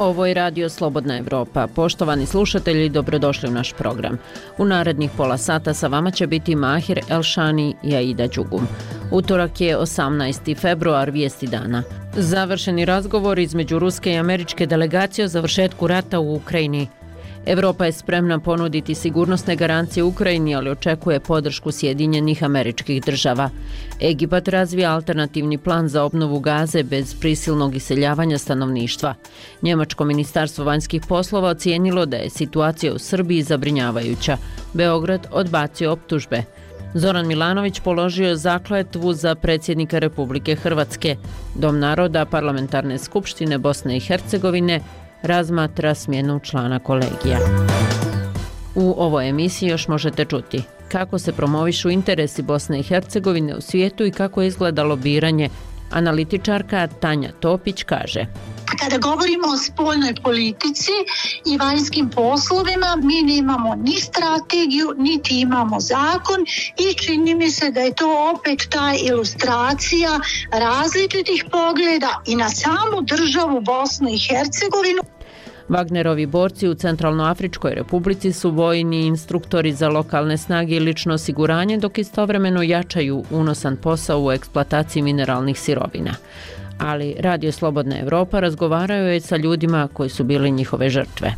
Ovo je Radio Slobodna Evropa. Poštovani slušatelji, dobrodošli u naš program. U narednih pola sata sa vama će biti Mahir Elšani i Aida Đugum. Utorak je 18. februar, vijesti dana. Završeni razgovor između ruske i američke delegacije o završetku rata u Ukrajini. Evropa je spremna ponuditi sigurnosne garancije Ukrajini, ali očekuje podršku Sjedinjenih Američkih Država. Egipat razvija alternativni plan za obnovu Gaze bez prisilnog iseljavanja stanovništva. Njemačko ministarstvo vanjskih poslova ocijenilo da je situacija u Srbiji zabrinjavajuća. Beograd odbacio optužbe. Zoran Milanović položio zakletvu za predsjednika Republike Hrvatske. Dom naroda Parlamentarne skupštine Bosne i Hercegovine razmatra smjenu člana kolegija. U ovoj emisiji još možete čuti kako se promovišu interesi Bosne i Hercegovine u svijetu i kako je izgleda lobiranje. Analitičarka Tanja Topić kaže: Kada govorimo o spoljnoj politici i vanjskim poslovima, mi nemamo ni strategiju, niti imamo zakon i čini mi se da je to opet ta ilustracija različitih pogleda i na samu državu Bosnu i Hercegovinu. Wagnerovi borci u Centralnoafričkoj Republici su vojni instruktori za lokalne snage i lično osiguranje, dok istovremeno jačaju unosan posao u eksploataciji mineralnih sirovina. Ali Radio Slobodna Evropa razgovaraju je sa ljudima koji su bili njihove žrtve.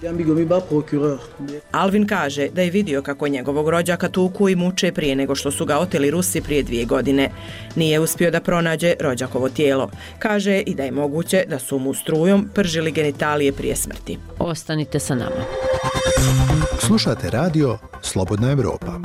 Alvin kaže da je vidio kako njegovog rođaka tuku i muče prije nego što su ga oteli Rusi prije 2 godine. Nije uspio da pronađe rođakovo tijelo. Kaže i da je moguće da su mu strujom pržili genitalije prije smrti. Ostanite sa nama. Slušate Radio Slobodna Evropa.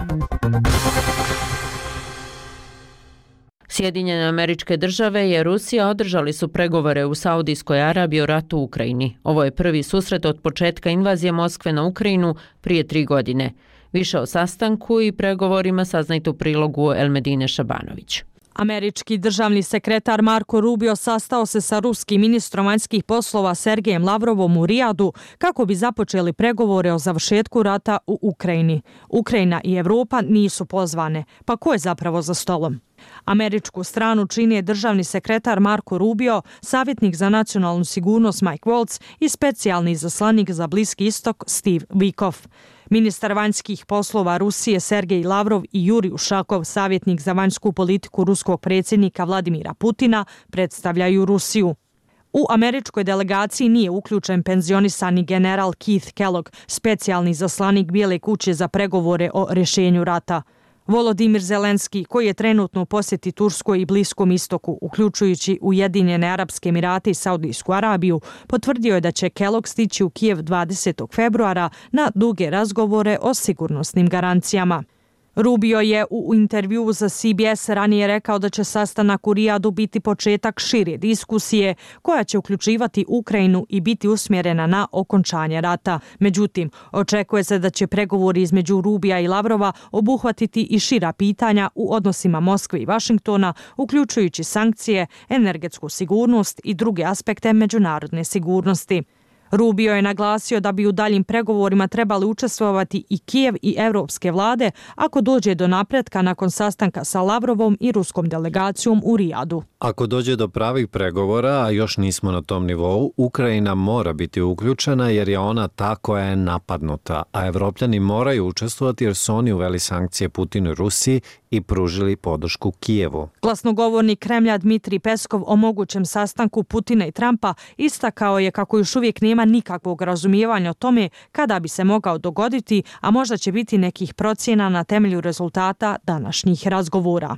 Sjedinjene Američke Države i Rusija održali su pregovore u Saudijskoj Arabiji o ratu u Ukrajini. Ovo je prvi susret od početka invazije Moskve na Ukrajinu prije 3 godine. Više o sastanku i pregovorima saznajte u prilogu Elmedine Šabanović. Američki državni sekretar Marko Rubio sastao se sa ruskim ministrom vanjskih poslova Sergejem Lavrovom u Rijadu kako bi započeli pregovore o završetku rata u Ukrajini. Ukrajina i Evropa nisu pozvane, pa ko je zapravo za stolom? Američku stranu čini državni sekretar Marko Rubio, savjetnik za nacionalnu sigurnost Mike Waltz i specijalni izaslanik za Bliski istok Steve Witkoff. Ministar vanjskih poslova Rusije Sergej Lavrov i Jurij Ušakov, savjetnik za vanjsku politiku ruskog predsjednika Vladimira Putina, predstavljaju Rusiju. U američkoj delegaciji nije uključen penzionisani general Keith Kellogg, specijalni izaslanik Bijele kuće za pregovore o rješenju rata. Volodimir Zelenski, koji je trenutno u posjeti Turskoj i Bliskom istoku, uključujući Ujedinjene Arapske Emirate i Saudijsku Arabiju, potvrdio je da će Kellogg stići u Kijev 20. februara na duge razgovore o sigurnosnim garancijama. Rubio je u intervjuu za CBS ranije rekao da će sastanak u Rijadu biti početak šire diskusije koja će uključivati Ukrajinu i biti usmjerena na okončanje rata. Međutim, očekuje se da će pregovori između Rubija i Lavrova obuhvatiti i šira pitanja u odnosima Moskve i Vašingtona, uključujući sankcije, energetsku sigurnost i druge aspekte međunarodne sigurnosti. Rubio je naglasio da bi u daljim pregovorima trebali učestvovati i Kijev i evropske vlade ako dođe do napretka nakon sastanka sa Lavrovom i ruskom delegacijom u Rijadu. Ako dođe do pravih pregovora, a još nismo na tom nivou, Ukrajina mora biti uključena jer je ona ta koja je napadnuta, a Evropljani moraju učestvovati jer su oni uveli sankcije Putinu i Rusiji i pružili podršku Kijevu. Glasnogovornik Kremlja Dmitrij Peskov o mogućem sastanku Putina i Trumpa istakao je kako još uvijek nema nikakvog razumijevanja o tome kada bi se mogao dogoditi, a možda će biti nekih procjena na temelju rezultata današnjih razgovora.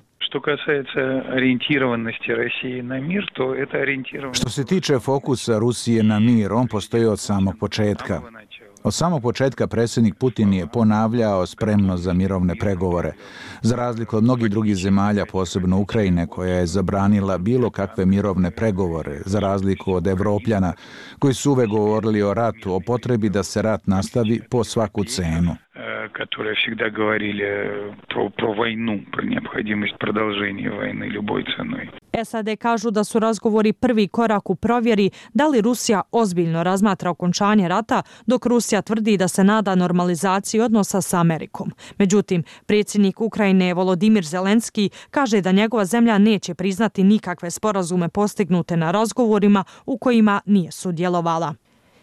Što se tiče fokusa Rusije na mir, on postoji od samog početka. Od samog početka predsjednik Putin je ponavljao spremnost za mirovne pregovore. Za razliku od mnogih drugih zemalja, posebno Ukrajine, koja je zabranila bilo kakve mirovne pregovore, za razliku od Evropljana, koji su uvek govorili o ratu, o potrebi da se rat nastavi po svaku cenu. Которые всегда говорили про войну, про необходимость продолжения войны любой ценой. SAD kažu da su razgovori prvi korak u provjeri da li Rusija ozbiljno razmatra okončanje rata, dok Rusija tvrdi da se nada normalizaciji odnosa sa Amerikom. Međutim, predsjednik Ukrajine Volodimir Zelenski kaže da njegova zemlja neće priznati nikakve sporazume postignute na razgovorima u kojima nije sudjelovala.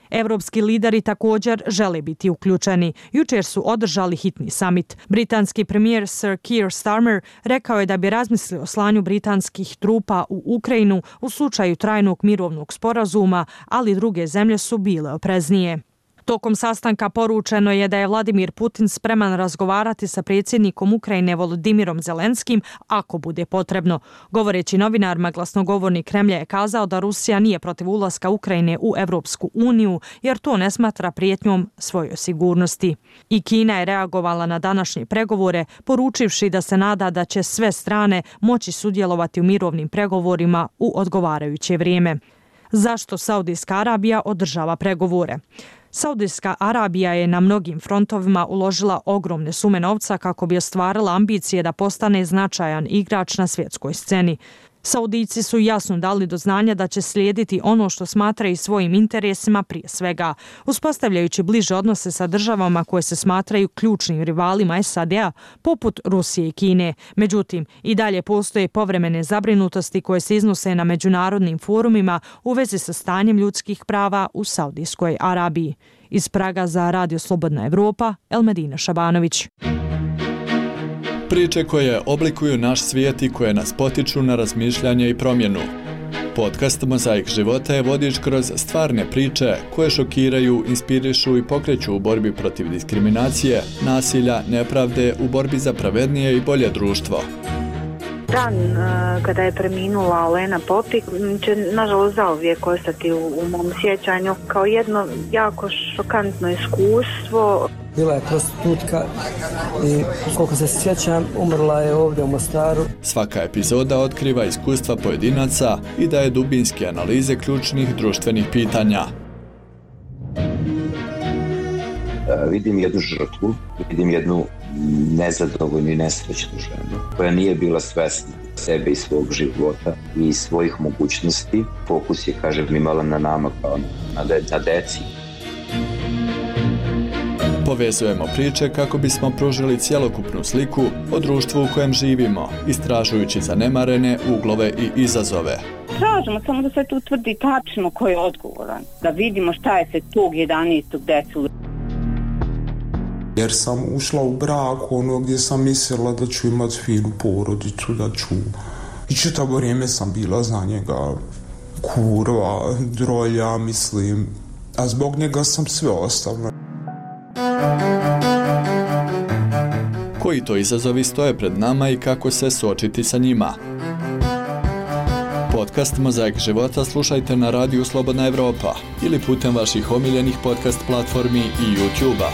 Evropski lideri također žele biti uključeni. Jučer su održali hitni summit. Britanski premijer Sir Keir Starmer rekao je da bi razmislio o slanju britanskih trupa u Ukrajinu u slučaju trajnog mirovnog sporazuma, ali druge zemlje su bile opreznije. Tokom sastanka poručeno je da je Vladimir Putin spreman razgovarati sa predsjednikom Ukrajine Volodimirom Zelenskim ako bude potrebno. Govoreći novinarima, glasnogovornik Kremlja je kazao da Rusija nije protiv ulaska Ukrajine u Evropsku uniju jer to ne smatra prijetnjom svojoj sigurnosti. I Kina je reagovala na današnje pregovore poručivši da se nada da će sve strane moći sudjelovati u mirovnim pregovorima u odgovarajuće vrijeme. Zašto Saudijska Arabija održava pregovore? Saudijska Arabija je na mnogim frontovima uložila ogromne sume novca kako bi ostvarila ambicije da postane značajan igrač na svjetskoj sceni. Saudijci su jasno dali do znanja da će slijediti ono što smatraju svojim interesima prije svega, uspostavljajući bliže odnose sa državama koje se smatraju ključnim rivalima SAD-a poput Rusije i Kine. Međutim, i dalje postoje povremene zabrinutosti koje se iznose na međunarodnim forumima u vezi sa stanjem ljudskih prava u Saudijskoj Arabiji. Iz Praga za Radio Slobodna Evropa, Elmedina Šabanović. Priče koje oblikuju naš svijet i koje nas potiču na razmišljanje i promjenu. Podcast Mozaik života je vodič kroz stvarne priče koje šokiraju, inspirišu i pokreću u borbi protiv diskriminacije, nasilja, nepravde, u borbi za pravednije i bolje društvo. Dan kada je preminula Olena Popik će nažalost zauvijek ostati u mom sjećanju kao jedno jako šokantno iskustvo. Bila je prostitutka i koliko se sjećam umrla je ovdje u Mostaru. Svaka epizoda otkriva iskustva pojedinaca i daje dubinske analize ključnih društvenih pitanja. Vidim jednu žrtvu, vidim jednu nezadovoljnu i nesrećnu ženu koja nije bila svesna sebe i svog života i svojih mogućnosti. Fokus je, kažem, imala na nama kao na deci. Povezujemo priče kako bismo pružili cjelokupnu sliku o društvu u kojem živimo, istražujući zanemarene uglove i izazove. Tražimo samo da se tu utvrdi tačno ko je odgovoran, da vidimo šta je se tog 11. desilo. Jer sam ušla u brak gdje sam mislila da ću imati finu porodicu, da ću... I čitavo vrijeme sam bila za njega kurva, drolja, mislim, a zbog njega sam sve ostavila. Koji to izazovi stoje pred nama i kako se suočiti sa njima? Podcast Mozaik života slušajte na radiju Slobodna Evropa ili putem vaših omiljenih podcast platformi i YouTube-a.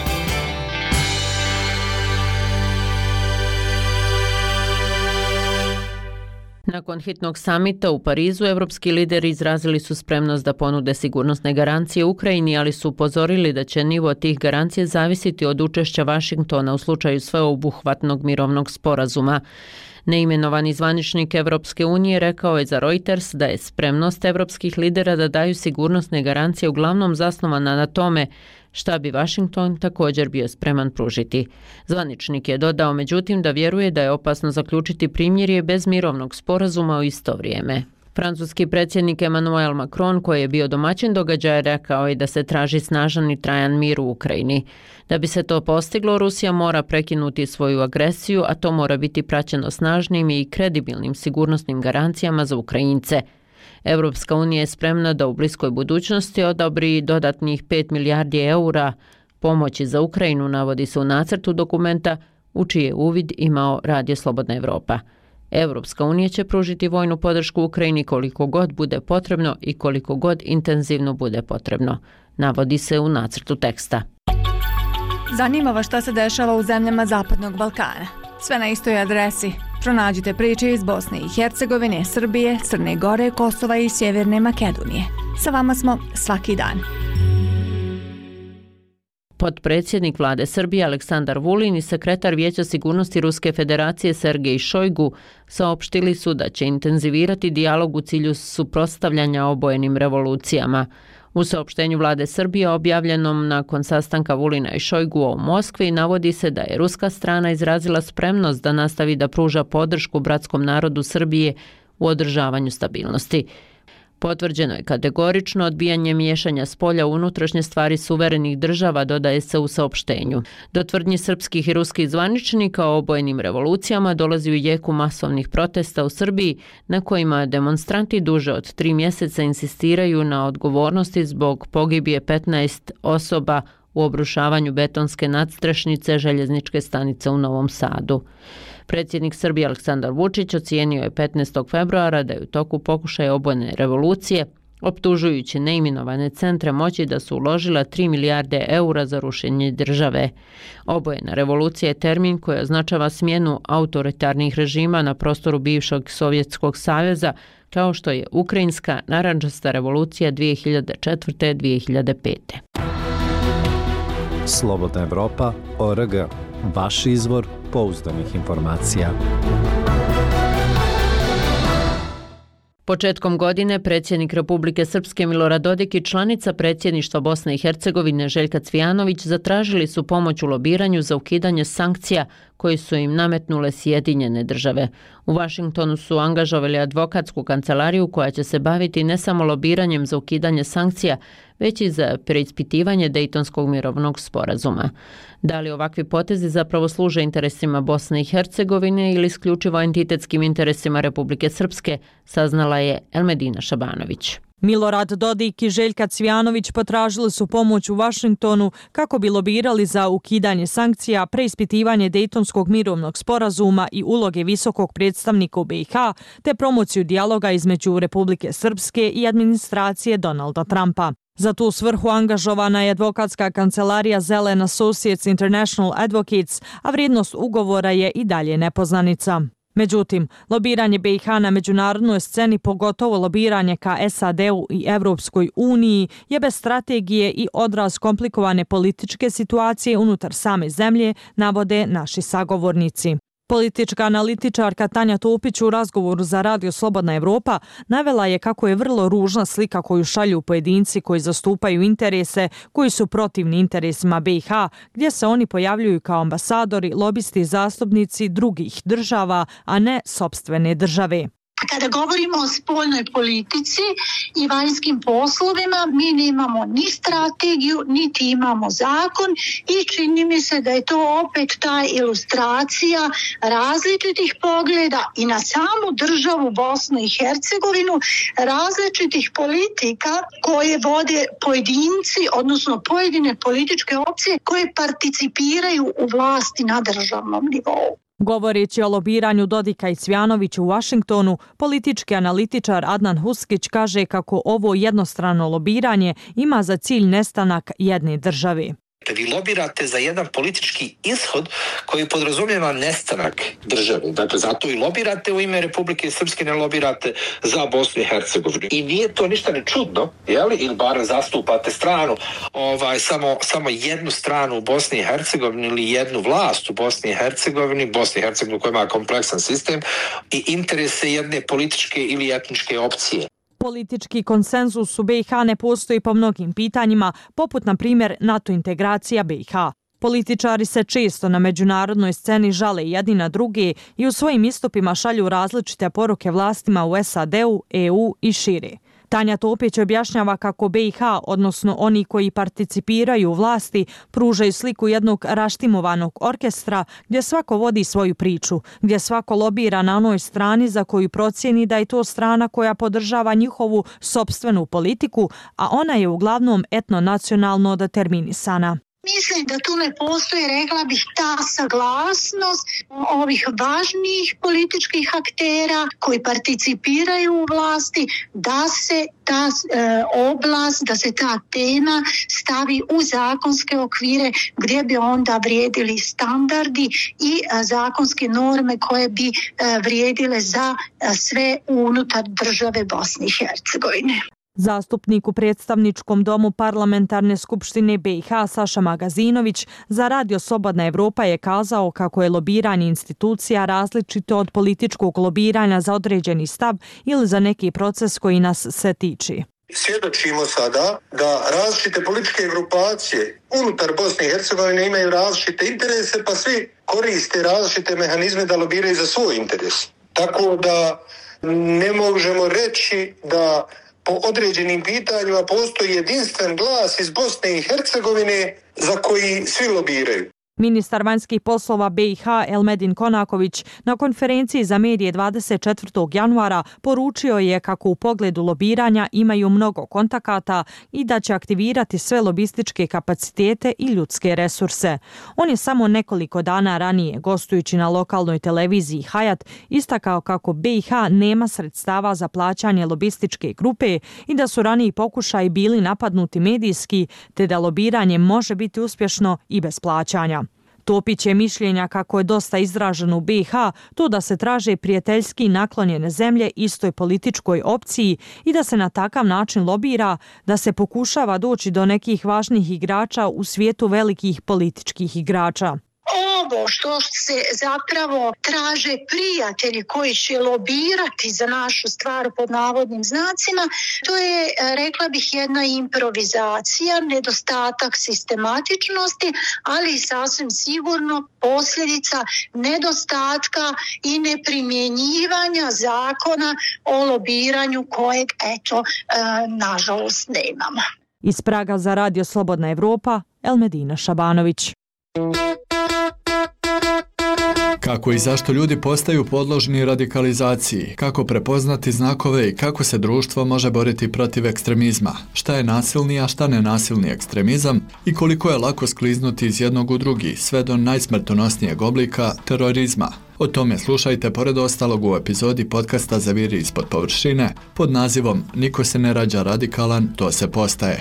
Nakon hitnog samita u Parizu, evropski lideri izrazili su spremnost da ponude sigurnosne garancije Ukrajini, ali su upozorili da će nivo tih garancija zavisiti od učešća Vašingtona u slučaju sveobuhvatnog mirovnog sporazuma. Neimenovani zvaničnik Evropske unije rekao je za Reuters da je spremnost evropskih lidera da daju sigurnosne garancije uglavnom zasnovana na tome šta bi Vašington također bio spreman pružiti. Zvaničnik je dodao međutim da vjeruje da je opasno zaključiti primirje bez mirovnog sporazuma u isto vrijeme. Francuski predsjednik Emmanuel Macron, koji je bio domaćin događaja, rekao je da se traži snažan i trajan mir u Ukrajini. Da bi se to postiglo, Rusija mora prekinuti svoju agresiju, a to mora biti praćeno snažnim i kredibilnim sigurnosnim garancijama za Ukrajince. Evropska unija je spremna da u bliskoj budućnosti odobri dodatnih 5 milijardi eura pomoći za Ukrajinu, navodi se u nacrtu dokumenta u čiji je uvid imao Radio Slobodna Evropa. Evropska unija će pružiti vojnu podršku Ukrajini koliko god bude potrebno i koliko god intenzivno bude potrebno, navodi se u nacrtu teksta. Zanima vas šta se dešava u zemljama Zapadnog Balkana? Sve na istoj adresi. Pronađite priče iz Bosne i Hercegovine, Srbije, Crne Gore, Kosova i Sjeverne Makedonije. Sa vama smo svaki dan. Potpredsjednik vlade Srbije Aleksandar Vulin i sekretar Vijeća sigurnosti Ruske federacije Sergej Šojgu saopštili su da će intenzivirati dijalog u cilju suprotstavljanja obojenim revolucijama. U saopštenju vlade Srbije objavljenom nakon sastanka Vulina i Šojgua u Moskvi navodi se da je ruska strana izrazila spremnost da nastavi da pruža podršku bratskom narodu Srbije u održavanju stabilnosti. Potvrđeno je kategorično odbijanje miješanja spolja u unutrašnje stvari suverenih država, dodaje se u saopštenju. Do tvrdnji srpskih i ruskih zvaničnika o obojenim revolucijama dolazi u jeku masovnih protesta u Srbiji, na kojima demonstranti duže od 3 mjeseca insistiraju na odgovornosti zbog pogibije 15 osoba u obrušavanju betonske nadstrešnice željezničke stanice u Novom Sadu. Predsjednik Srbije Aleksandar Vučić ocijenio je 15. februara da je u toku pokušaja obojene revolucije, optužujući neimenovane centre moći da su uložila 3 milijarde eura za rušenje države. Obojena revolucija je termin koji označava smjenu autoritarnih režima na prostoru bivšeg Sovjetskog saveza, kao što je Ukrajinska narandžasta revolucija 2004-2005. Slobodna Evropa, ORG, vaš izvor pouzdanih informacija. Početkom godine predsjednik Republike Srpske Milorad Dodik i članica predsjedništva Bosne i Hercegovine Željka Cvijanović zatražili su pomoć u lobiranju za ukidanje sankcija koji su im nametnule Sjedinjene države. U Vašingtonu su angažovali advokatsku kancelariju koja će se baviti ne samo lobiranjem za ukidanje sankcija, već i za preispitivanje Dejtonskog mirovnog sporazuma. Da li ovakvi potezi zapravo služe interesima Bosne i Hercegovine ili isključivo entitetskim interesima Republike Srpske, saznala je Elmedina Šabanović. Milorad Dodik i Željka Cvijanović potražili su pomoć u Vašingtonu kako bi lobirali za ukidanje sankcija, preispitivanje Dejtonskog mirovnog sporazuma i uloge visokog predstavnika u BiH, te promociju dijaloga između Republike Srpske i administracije Donalda Trumpa. Za tu svrhu angažovana je advokatska kancelarija Zelen Associates International Advocates, a vrijednost ugovora je i dalje nepoznanica. Međutim, lobiranje BiH na međunarodnoj sceni, pogotovo lobiranje ka SAD-u i Evropskoj uniji, je bez strategije i odraz komplikovane političke situacije unutar same zemlje, navode naši sagovornici. Politička analitičarka Tanja Topić u razgovoru za Radio Slobodna Evropa navela je kako je vrlo ružna slika koju šalju pojedinci koji zastupaju interese koji su protivni interesima BiH, gdje se oni pojavljuju kao ambasadori, lobisti i zastupnici drugih država, a ne sopstvene države. Kada govorimo o spoljnoj politici i vanjskim poslovima, mi nemamo ni strategiju, niti imamo zakon i čini mi se da je to opet ta ilustracija različitih pogleda i na samu državu Bosnu i Hercegovinu, različitih politika koje vode pojedinci, odnosno pojedine političke opcije koje participiraju u vlasti na državnom nivou. Govoreći o lobiranju Dodika i Cvijanovića u Vašingtonu, politički analitičar Adnan Huskić kaže kako ovo jednostrano lobiranje ima za cilj nestanak jedne države. Vi lobirate za jedan politički ishod koji podrazumijeva nestanak države. Dakle, zato i lobirate u ime Republike Srpske, ne lobirate za Bosnu i Hercegovinu. I nije to ništa ne čudno, jeli? Ili bar zastupate stranu, samo jednu stranu u Bosni i Hercegovini ili jednu vlast u Bosni i Hercegovini koja ima kompleksan sistem i interese jedne političke ili etničke opcije. Politički konsenzus u BiH ne postoji po mnogim pitanjima, poput na primjer NATO integracija BiH. Političari se često na međunarodnoj sceni žale jedni na druge i u svojim istupima šalju različite poruke vlastima u SAD-u, EU i šire. Tanja Topić objašnjava kako BiH, odnosno oni koji participiraju u vlasti, pružaju sliku jednog raštimovanog orkestra gdje svako vodi svoju priču, gdje svako lobira na onoj strani za koju procijeni da je to strana koja podržava njihovu sopstvenu politiku, a ona je uglavnom etnonacionalno determinisana. Mislim da tu ne postoji, rekla bih, ta saglasnost ovih važnijih političkih aktera koji participiraju u vlasti, da se ta oblast, da se ta tema stavi u zakonske okvire gdje bi onda vrijedili standardi i zakonske norme koje bi vrijedile za sve unutar države Bosne i Hercegovine. Zastupnik u predstavničkom domu Parlamentarne skupštine BiH Saša Magazinović za Radio Slobodna Evropa je kazao kako je lobiranje institucija različito od političkog lobiranja za određeni stav ili za neki proces koji nas se tiče. Svjedočimo sada da različite političke grupacije unutar Bosne i Hercegovine imaju različite interese, pa svi koriste različite mehanizme da lobiraju za svoj interes. Tako da ne možemo reći da po određenim pitanjima postoji jedinstven glas iz Bosne i Hercegovine za koji svi lobiraju. Ministar vanjskih poslova BiH Elmedin Konaković na konferenciji za medije 24. januara poručio je kako u pogledu lobiranja imaju mnogo kontakata i da će aktivirati sve lobističke kapacitete i ljudske resurse. On je samo nekoliko dana ranije, gostujući na lokalnoj televiziji Hayat, istakao kako BiH nema sredstava za plaćanje lobističke grupe i da su raniji pokušaji bili napadnuti medijski, te da lobiranje može biti uspješno i bez plaćanja. Topić je mišljenja kako je dosta izraženo u BiH to da se traže prijateljski naklonjene zemlje istoj političkoj opciji i da se na takav način lobira, da se pokušava doći do nekih važnih igrača u svijetu velikih političkih igrača. Ovo što se zapravo traže prijatelji koji će lobirati za našu stvar pod navodnim znacima, to je, rekla bih, jedna improvizacija, nedostatak sistematičnosti, ali sasvim sigurno posljedica nedostatka i neprimjenjivanja zakona o lobiranju kojeg, nažalost, nemamo. Iz Praga za Radio Slobodna Evropa, Elmedina Šabanović. Kako i zašto ljudi postaju podložni radikalizaciji, kako prepoznati znakove i kako se društvo može boriti protiv ekstremizma, šta je nasilni, a šta nenasilni ekstremizam i koliko je lako skliznuti iz jednog u drugi, sve do najsmrtonosnijeg oblika terorizma. O tome slušajte pored ostalog u epizodi podcasta Zaviri ispod površine pod nazivom Niko se ne rađa radikalan, to se postaje.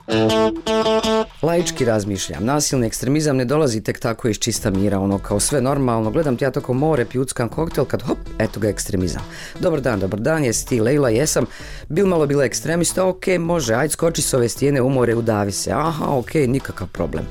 Laički razmišljam, nasilni ekstremizam ne dolazi tek tako iz čista mira, kao sve normalno, gledam ti ja toko more, pijuckam koktel, kad hop, eto ga ekstremizam. Dobar dan, jesi ti Lejla, jesam, bilo ekstremista, ok, može, ajde skoči s ove stijene u more, udavi se, aha, ok, nikakav problem.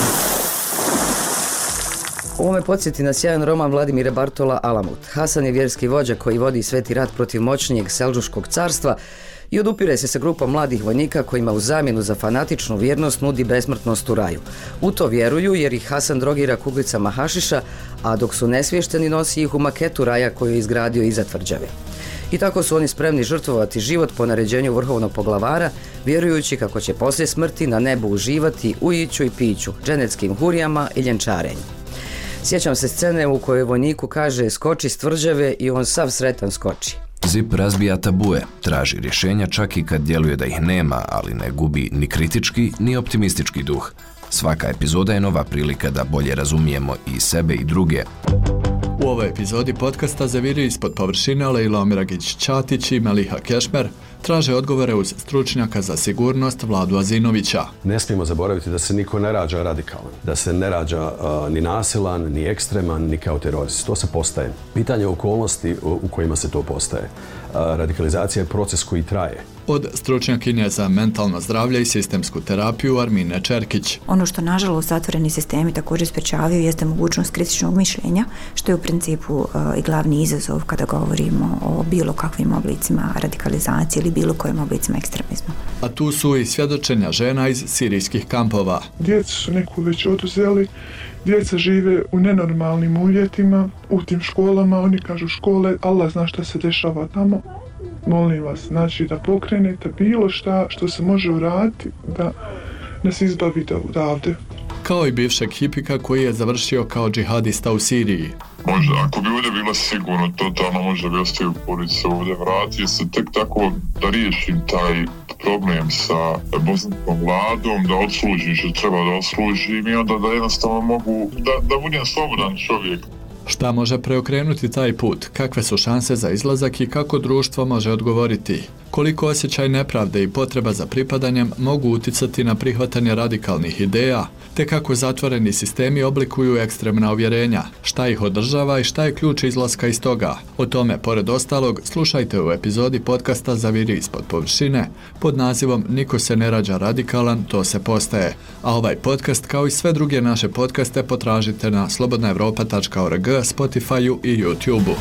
Ovo me podsjeti na sjajan roman Vladimira Bartola Alamut. Hasan je vjerski vođa koji vodi sveti rat protiv moćnijeg Selđuškog carstva i odupire se sa grupom mladih vojnika kojima u zamjenu za fanatičnu vjernost nudi besmrtnost u raju. U to vjeruju jer ih Hasan drogira kuglicama hašiša, a dok su nesvješteni nosi ih u maketu raja koju je izgradio iza tvrđave. I tako su oni spremni žrtvovati život po naređenju vrhovnog poglavara, vjerujući kako će poslije smrti na nebu uživati u iću i piću, dženeckim hurijama i ljenčarenju. Sjećam se scene u kojoj vojniku kaže skoči s tvrđave i on sav sretan skoči. Zip razbija tabue, traži rješenja čak i kad djeluje da ih nema, ali ne gubi ni kritički ni optimistički duh. Svaka epizoda je nova prilika da bolje razumijemo i sebe i druge. U ovoj epizodi podcasta Zaviri ispod površine Lejla Omiragić-Ćatić i Meliha Kešmer traže odgovore uz stručnjaka za sigurnost Vladu Azinovića. Ne smijemo zaboraviti da se niko ne rađa radikalan, da se ne rađa ni nasilan, ni ekstreman, ni kao terorist. To se postaje. Pitanje okolnosti u kojima se to postaje. Radikalizacija je proces koji traje. Od stručnjakinje za mentalno zdravlje i sistemsku terapiju Armine Čerkić. Ono što nažalost zatvoreni sistemi također sprečavaju jeste mogućnost kritičnog mišljenja, što je u principu i glavni izazov kada govorimo o bilo kakvim oblicima radikalizacije ili bilo kojim oblicima ekstremizma. A tu su i svjedočenja žena iz sirijskih kampova. Djecu su neku već oduzeli, djeca žive u nenormalnim uvjetima, u tim školama, oni kažu škole, Allah zna šta se dešava tamo. Molim vas, znači da pokrenete bilo šta što se može uraditi da nas izbavite odavde. Kao i bivšeg hipika koji je završio kao džihadista u Siriji. Možda, ako bi ovdje bilo sigurno, totalno možda bi ostavio porodicu ovdje, vratio se tek tako da riješim taj problem sa bosanskom vladom, da odslužim što treba da odslužim i onda da jednostavno mogu, da budem slobodan čovjek. Šta može preokrenuti taj put? Kakve su šanse za izlazak i kako društvo može odgovoriti? Koliko osjećaj nepravde i potreba za pripadanjem mogu uticati na prihvatanje radikalnih ideja, te kako zatvoreni sistemi oblikuju ekstremna uvjerenja, šta ih održava i šta je ključ izlaska iz toga. O tome, pored ostalog, slušajte u epizodi podcasta Zaviri ispod površine pod nazivom Niko se ne rađa radikalan, to se postaje. A ovaj podcast, kao i sve druge naše podcaste, potražite na slobodnaevropa.org, Spotify-u i YouTube-u.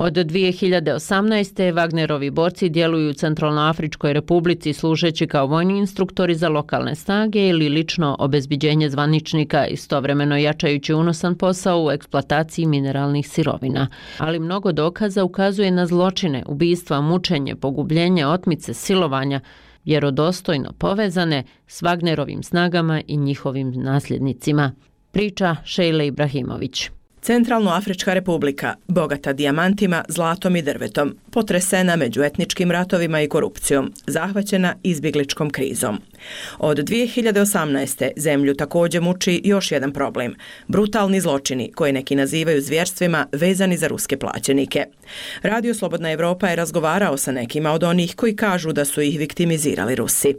Od 2018. Wagnerovi borci djeluju u Centralnoafričkoj republici služeći kao vojni instruktori za lokalne snage ili lično obezbiđenje zvaničnika, istovremeno jačajući unosan posao u eksploataciji mineralnih sirovina. Ali mnogo dokaza ukazuje na zločine, ubistva, mučenje, pogubljenje, otmice, silovanja, vjerodostojno povezane s Wagnerovim snagama i njihovim nasljednicima. Priča Šejle Ibrahimović. Centralnoafrička republika, bogata dijamantima, zlatom i drvetom, potresena međuetničkim ratovima i korupcijom, zahvaćena izbjegličkom krizom. Od 2018. zemlju također muči još jedan problem. Brutalni zločini, koje neki nazivaju zvjerstvima, vezani za ruske plaćenike. Radio Slobodna Evropa je razgovarao sa nekima od onih koji kažu da su ih viktimizirali Rusi.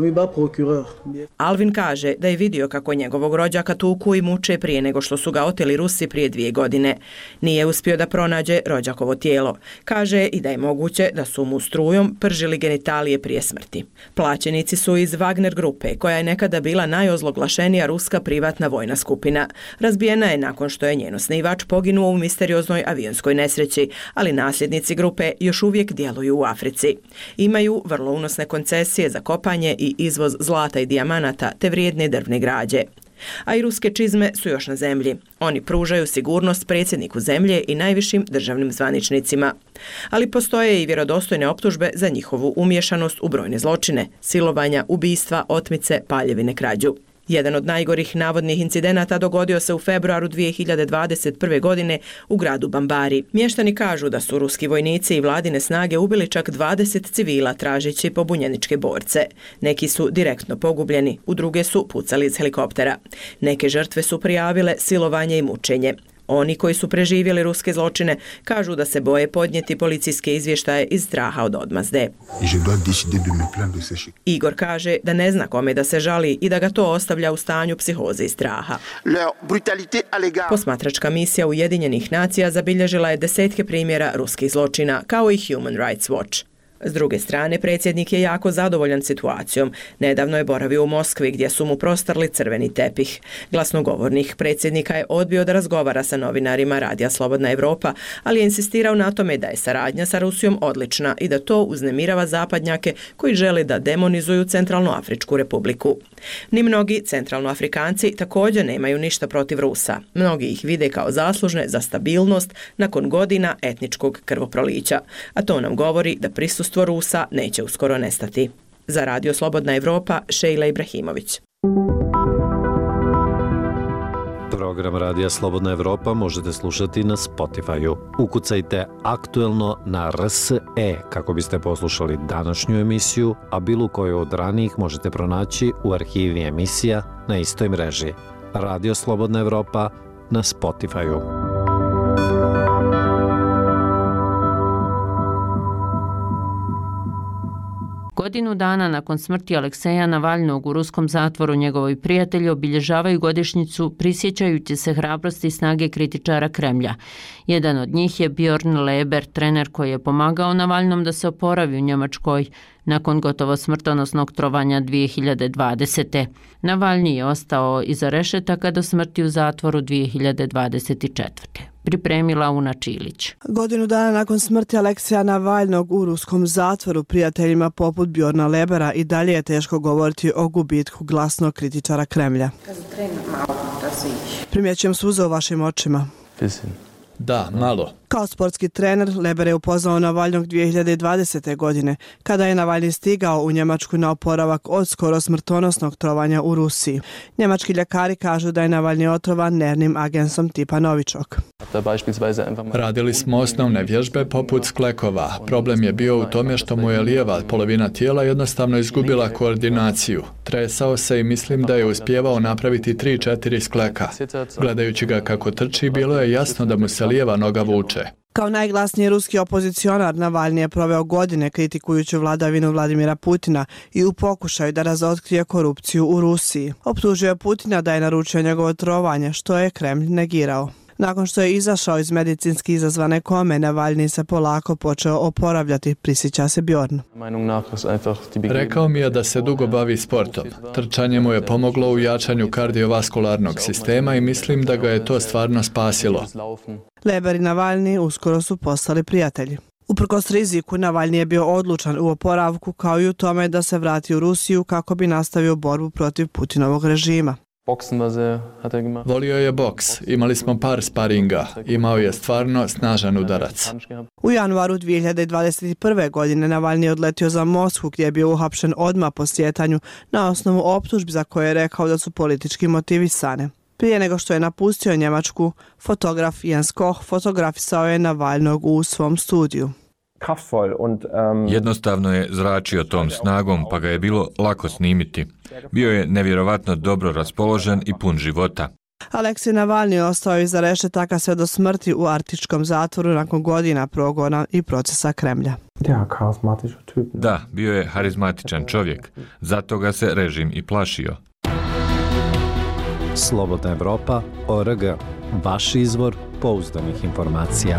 Alvin kaže da je vidio kako njegovog rođaka tuku i muče prije nego što su ga oteli Rusi prije 2 godine. Nije uspio da pronađe rođakovo tijelo. Kaže i da je moguće da su mu strujom pržili genitalije prije smrti. Plaćenici su iz Wagner grupe, koja je nekada bila najozloglašenija ruska privatna vojna skupina. Razbijena je nakon što je njen osnivač poginuo u misterioznoj avionskoj nesreći, ali nasljednici grupe još uvijek djeluju u Africi. Imaju vrlo unosne koncesije za kopanje i izvoz zlata i dijamanata te vrijedne drvne građe. A i ruske čizme su još na zemlji. Oni pružaju sigurnost predsjedniku zemlje i najvišim državnim zvaničnicima. Ali postoje i vjerodostojne optužbe za njihovu umješanost u brojne zločine, silovanja, ubistva, otmice, paljevine, krađu. Jedan od najgorih navodnih incidenata dogodio se u februaru 2021. godine u gradu Bambari. Mještani kažu da su ruski vojnici i vladine snage ubili čak 20 civila tražeći pobunjeničke borce. Neki su direktno pogubljeni, u druge su pucali iz helikoptera. Neke žrtve su prijavile silovanje i mučenje. Oni koji su preživjeli ruske zločine kažu da se boje podnijeti policijske izvještaje iz straha od odmazde. Igor kaže da ne zna kome da se žali i da ga to ostavlja u stanju psihoze i straha. Posmatračka misija Ujedinjenih nacija zabilježila je desetke primjera ruskih zločina, kao i Human Rights Watch. S druge strane, predsjednik je jako zadovoljan situacijom. Nedavno je boravio u Moskvi gdje su mu prostarli crveni tepih. Glasnogovornik predsjednika je odbio da razgovara sa novinarima Radija Slobodna Evropa, ali je insistirao na tome da je saradnja sa Rusijom odlična i da to uznemirava zapadnjake koji žele da demonizuju Centralnoafričku republiku. Ni mnogi centralnoafrikanci također nemaju ništa protiv Rusa. Mnogi ih vide kao zaslužne za stabilnost nakon godina etničkog krvoprolića, a to nam govori da prisustvo Rusa neće uskoro nestati. Za Radio Slobodna Evropa, Šejla Ibrahimović. Program Radija Slobodna Evropa možete slušati na Spotify-u. Ukucajte aktuelno na RSE kako biste poslušali današnju emisiju, a bilo koju od ranijih možete pronaći u arhivi emisija na istoj mreži. Radio Slobodna Evropa na Spotify-u. Godinu dana nakon smrti Alekseja Navalnog u ruskom zatvoru njegovi prijatelji obilježavaju godišnjicu prisjećajući se hrabrosti i snage kritičara Kremlja. Jedan od njih je Bjorn Leber, trener koji je pomagao Navalnom da se oporavi u Njemačkoj nakon gotovo smrtonosnog trovanja 2020. Navalni je ostao iza rešetaka do smrti u zatvoru 2024. Pripremila Una Čilić. Godinu dana nakon smrti Alekseja Navalnog u ruskom zatvoru prijateljima poput Bjorna Lebera i dalje je teško govoriti o gubitku glasnog kritičara Kremlja. Primjećujem suze u vašim očima. Da, malo. Kao sportski trener, Leber je upoznao Navalnog 2020. godine, kada je Navalni stigao u Njemačku na oporavak od skoro smrtonosnog trovanja u Rusiji. Njemački ljekari kažu da je Navalni otrovan nervnim agensom tipa Novičok. Radili smo osnovne vježbe poput sklekova. Problem je bio u tome što mu je lijeva polovina tijela jednostavno izgubila koordinaciju. Tresao se i mislim da je uspjevao napraviti 3-4 skleka. Gledajući ga kako trči, bilo je jasno da mu se lijeva noga vuče. Kao najglasniji ruski opozicionar, Navalni je proveo godine kritikujući vladavinu Vladimira Putina i u pokušaju da razotkrije korupciju u Rusiji. Optužio je Putina da je naručio njegovo trovanje, što je Kremlj negirao. Nakon što je izašao iz medicinski izazvane kome, Navalni se polako počeo oporavljati, prisjeća se Bjorn. Rekao mi je da se dugo bavi sportom. Trčanje mu je pomoglo u jačanju kardiovaskularnog sistema i mislim da ga je to stvarno spasilo. Leber i Navalni uskoro su postali prijatelji. Uprkos riziku, Navalni je bio odlučan u oporavku kao i u tome da se vrati u Rusiju kako bi nastavio borbu protiv Putinovog režima. Volio je boks, imali smo par sparinga, imao je stvarno snažan udarac. U januaru 2021. godine Navalni je odletio za Moskvu gdje je bio uhapšen odmah po sjetanju na osnovu optužbi za koje je rekao da su politički motivisane. Prije nego što je napustio Njemačku, fotograf Jens Koch fotografisao je Navalnog u svom studiju. Jednostavno je zračio tom snagom, pa ga je bilo lako snimiti. Bio je nevjerovatno dobro raspoložen i pun života. Aleksej Navalni ostao iza rešetaka sve do smrti u arktičkom zatvoru nakon godina progona i procesa Kremlja. Da, bio je harizmatičan čovjek, zato ga se režim i plašio. Slobodna Evropa.org, vaš izvor pouzdanih informacija.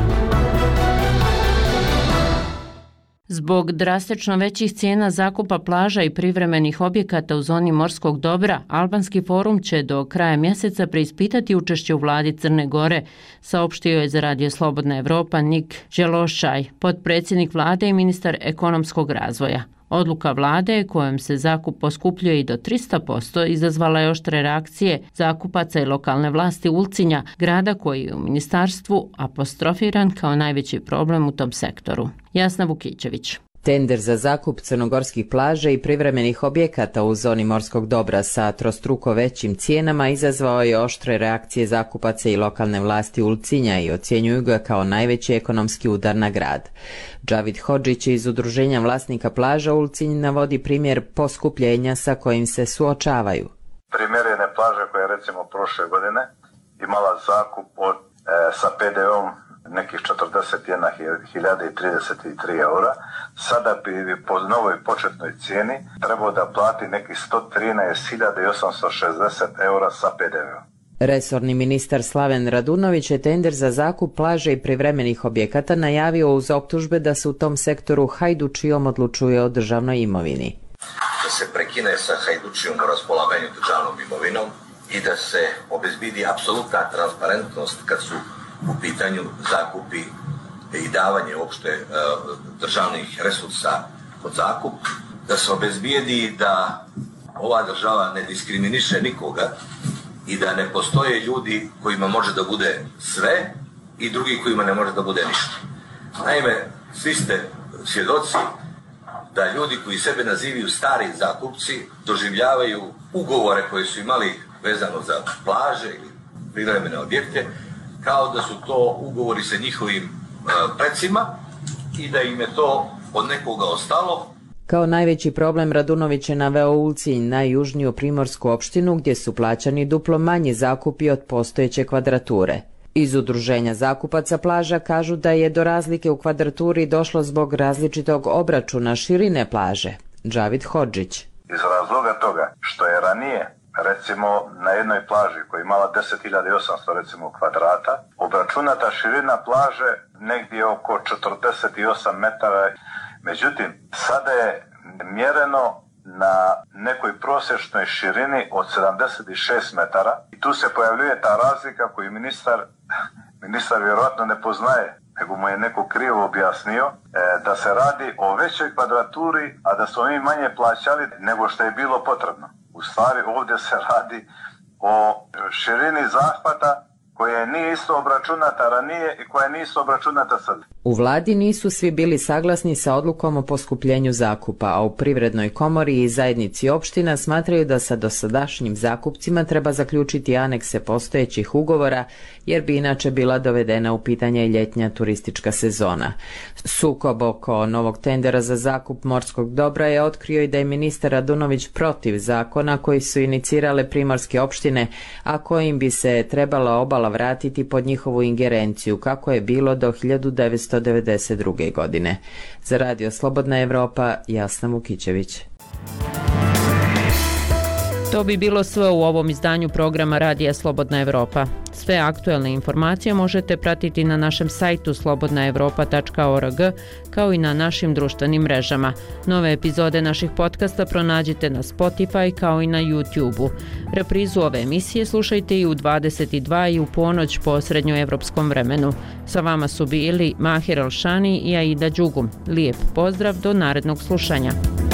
Zbog drastično većih cijena zakupa plaža i privremenih objekata u zoni morskog dobra, Albanski forum će do kraja mjeseca preispitati učešće u vladi Crne Gore, saopštio je za Radio Slobodna Evropa Nik Đelošaj, potpredsjednik vlade i ministar ekonomskog razvoja. Odluka vlade kojom se zakup poskupljuje i do 300% izazvala je oštre reakcije zakupaca i lokalne vlasti Ulcinja, grada koji je u ministarstvu apostrofiran kao najveći problem u tom sektoru. Jasna Vukićević. Tender za zakup crnogorskih plaža i privremenih objekata u zoni morskog dobra sa trostruko većim cijenama izazvao je oštre reakcije zakupaca i lokalne vlasti Ulcinja i ocjenjuju ga kao najveći ekonomski udar na grad. Džavid Hodžić iz Udruženja vlasnika plaža Ulcinj navodi primjer poskupljenja sa kojim se suočavaju. Primjer jedne plaže koja je recimo prošle godine imala zakup sa PDV-om nekih 41.033 eura, sada bi po novoj početnoj cijeni trebao da plati nekih 113.860 eura sa PDV-om. Resorni ministar Slaven Radunović je tender za zakup plaže i privremenih objekata najavio uz optužbe da se u tom sektoru hajdučijom odlučuje o državnoj imovini. Da se prekine sa hajdučijom u raspolaganju državnom imovinom i da se obezbidi apsolutna transparentnost kad su u pitanju zakupi i davanje uopšte državnih resursa pod zakup, da se obezbijedi da ova država ne diskriminiše nikoga i da ne postoje ljudi kojima može da bude sve i drugi kojima ne može da bude ništa. Naime, svi ste svjedoci da ljudi koji sebe nazivaju stari zakupci doživljavaju ugovore koje su imali vezano za plaže ili privremene objekte kao da su to ugovori sa njihovim precima i da im je to od nekoga ostalo. Kao najveći problem Radunović je naveo Ulcinj, najjužniju primorsku opštinu gdje su plaćani duplo manji zakupi od postojeće kvadrature. Iz Udruženja zakupaca plaža kažu da je do razlike u kvadraturi došlo zbog različitog obračuna širine plaže. Džavid Hodžić. Iz razloga toga što je ranije recimo na jednoj plaži koja je imala 10.800 recimo kvadrata, obračunata širina plaže negdje oko 48 metara. Međutim, sada je mjereno na nekoj prosječnoj širini od 76 metara i tu se pojavljuje ta razlika koju ministar vjerojatno ne poznaje, nego mu je neko krivo objasnio da se radi o većoj kvadraturi, a da smo mi manje plaćali nego što je bilo potrebno. U stvari ovdje se radi o širini zahvata koja nije isto obračunata ranije i koja nije isto obračunata sad. U vladi nisu svi bili saglasni sa odlukom o poskupljenju zakupa, a u Privrednoj komori i zajednici opština smatraju da sa dosadašnjim zakupcima treba zaključiti anekse postojećih ugovora, jer bi inače bila dovedena u pitanje ljetnja turistička sezona. Sukob oko novog tendera za zakup morskog dobra je otkrio i da je ministar Radunović protiv zakona koji su inicirale primorske opštine, a kojim bi se trebala obala vratiti pod njihovu ingerenciju, kako je bilo do 1992. godine. Za Radio Slobodna Evropa, Jasna Vukićević. To bi bilo sve u ovom izdanju programa Radija Slobodna Evropa. Sve aktuelne informacije možete pratiti na našem sajtu slobodnaevropa.org kao i na našim društvenim mrežama. Nove epizode naših podcasta pronađite na Spotify kao i na YouTube-u. Reprizu ove emisije slušajte i u 22 i u ponoć po srednjoevropskom vremenu. Sa vama su bili Mahir Elšani i Aida Đugum. Lijep pozdrav do narednog slušanja.